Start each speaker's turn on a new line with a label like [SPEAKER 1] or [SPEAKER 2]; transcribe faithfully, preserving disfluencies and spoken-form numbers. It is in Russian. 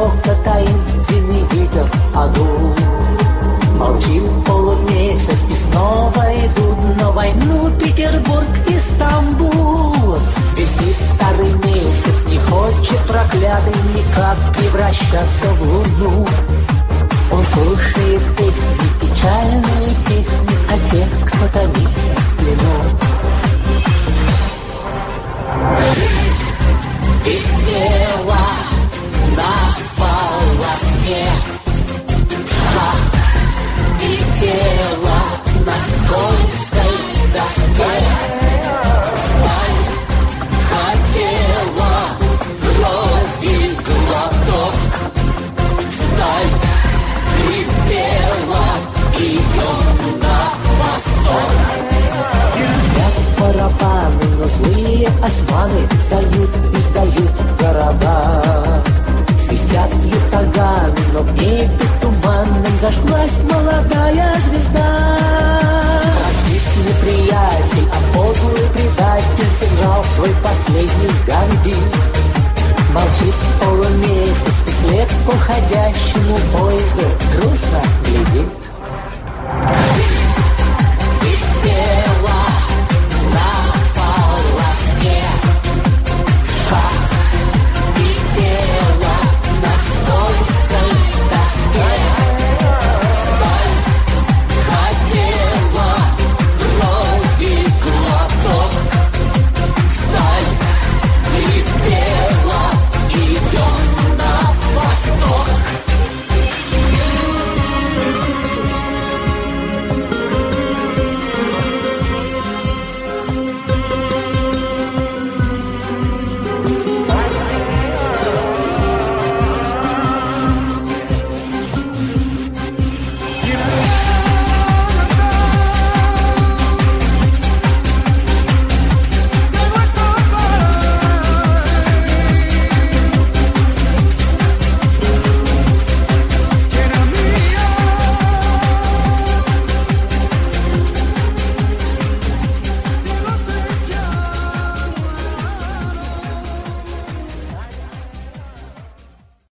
[SPEAKER 1] востока таинственный ветер подул. Молчит полумесяц, и снова идут на войну Петербург и Стамбул. Висит старый месяц, не хочет проклятый никак превращаться в луну. Он слушает песни, печальные песни о тех, кто томится в плену. Висела на волосне, шаг летела на скользкой доске. Сталь хотела крови глоток, сталь крепела, идем на восток. Гремят барабаны, но злые османы сдают и сдают города. Свистят ятаганы, но в небе туманном зажглась молодая звезда. Разбит неприятель, а подлый предатель сыграл свой последний гамбит. Молчит полумесяц, и след уходящему поезду грустно глядит.